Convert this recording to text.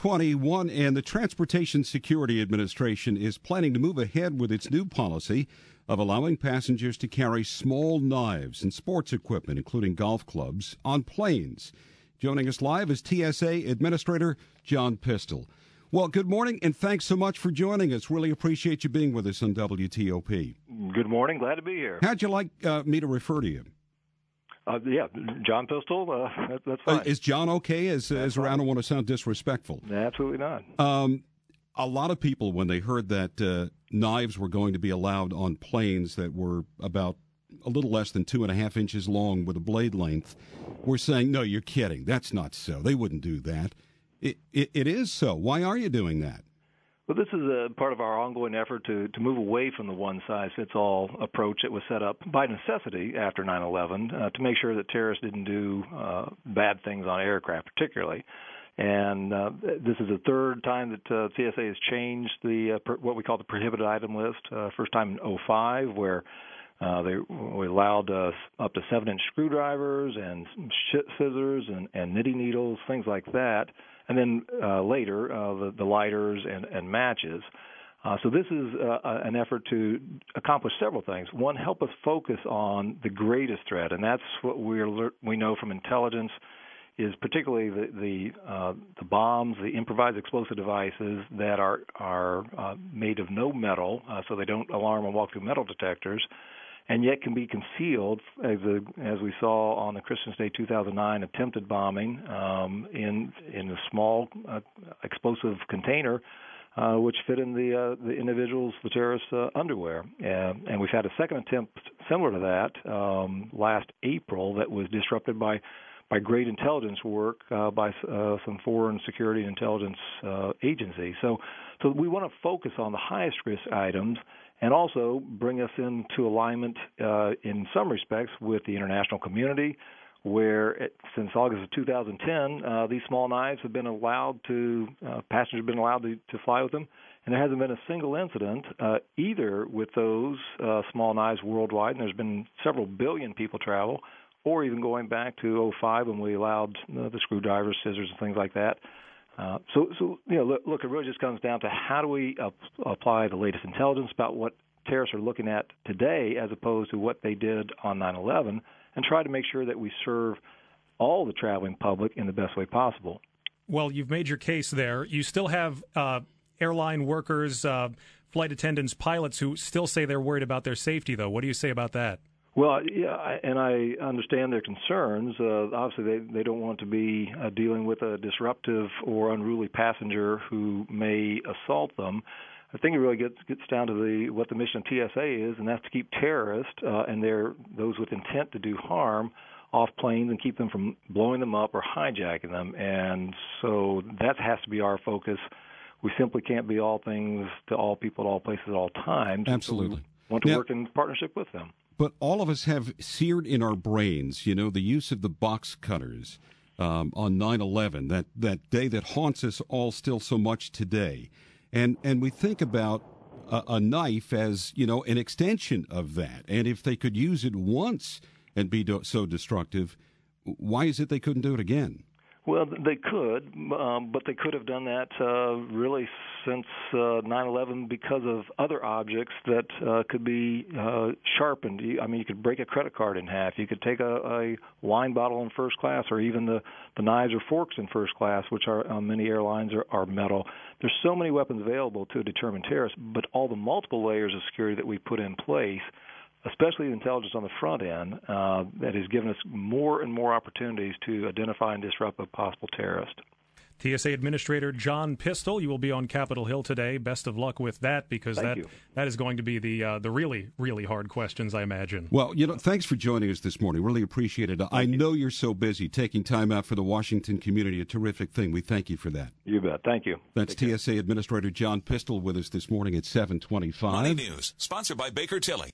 721, and the Transportation Security Administration is planning to move ahead with its new policy of allowing passengers to carry small knives and sports equipment, including golf clubs, on planes. Joining us live is TSA Administrator John Pistol. Well, good morning, and thanks so much for joining us. Really appreciate you being with us on WTOP. Good morning. Glad to be here. How'd you like me to refer to you? Yeah, John Pistol, that's fine. Is John okay? As around, I don't want to sound disrespectful. Absolutely not. A lot of people, when they heard that knives were going to be allowed on planes that were about a little less than 2.5 inches long with a blade length, were saying, no, you're kidding. That's not so. They wouldn't do that. It is so. Why are you doing that? Well, this is a part of our ongoing effort to move away from the one-size-fits-all approach that was set up by necessity after 9/11 to make sure that terrorists didn't do bad things on aircraft, particularly. And this is the third time that TSA has changed the what we call the prohibited item list. First time in 2005, where we allowed up to 7-inch screwdrivers and scissors and knitting needles, things like that. And then later, the lighters and matches. So this is an effort to accomplish several things. One, help us focus on the greatest threat, and that's what we know from intelligence is particularly the bombs, the improvised explosive devices that are made of no metal, so they don't alarm and walk through metal detectors, and yet can be concealed, as we saw on the Christmas Day 2009 attempted bombing in a small explosive container, which fit in the individual's, the terrorist's underwear. And we've had a second attempt similar to that last April that was disrupted by great intelligence work by some foreign security and intelligence agencies. So we want to focus on the highest risk items and also bring us into alignment in some respects with the international community, where since August of 2010, these small knives have been allowed passengers have been allowed to fly with them, and there hasn't been a single incident either with those small knives worldwide, and there's been several billion people travel, or even going back to 2005 when we allowed the screwdrivers, scissors, and things like that. So look, it really just comes down to how do we apply the latest intelligence about what terrorists are looking at today as opposed to what they did on 9/11, and try to make sure that we serve all the traveling public in the best way possible. Well, you've made your case there. You still have airline workers, flight attendants, pilots who still say they're worried about their safety, though. What do you say about that? Well, yeah, and I understand their concerns. Obviously, they don't want to be dealing with a disruptive or unruly passenger who may assault them. I think it really gets down to what the mission of TSA is, and that's to keep terrorists and those with intent to do harm off planes and keep them from blowing them up or hijacking them. And so that has to be our focus. We simply can't be all things to all people at all places at all times. Absolutely. So we want to work in partnership with them. But all of us have seared in our brains, the use of the box cutters on 9/11, that day that haunts us all still so much today. And we think about a knife as, an extension of that. And if they could use it once and be so destructive, why is it they couldn't do it again? Well, they could, but they could have done that really since 9/11 because of other objects that could be sharpened. I mean, you could break a credit card in half. You could take a wine bottle in first class, or even the knives or forks in first class, which are on many airlines are metal. There's so many weapons available to determine terrorists, but all the multiple layers of security that we put in place, especially the intelligence on the front end, that has given us more and more opportunities to identify and disrupt a possible terrorist. TSA Administrator John Pistol, you will be on Capitol Hill today. Best of luck with that, because that is going to be the really, really hard questions, I imagine. Well, thanks for joining us this morning. Really appreciate it. I know you're so busy. Taking time out for the Washington community, a terrific thing. We thank you for that. You bet. Thank you. That's TSA Administrator John Pistol with us this morning at 7:25. Money News, sponsored by Baker Tilly.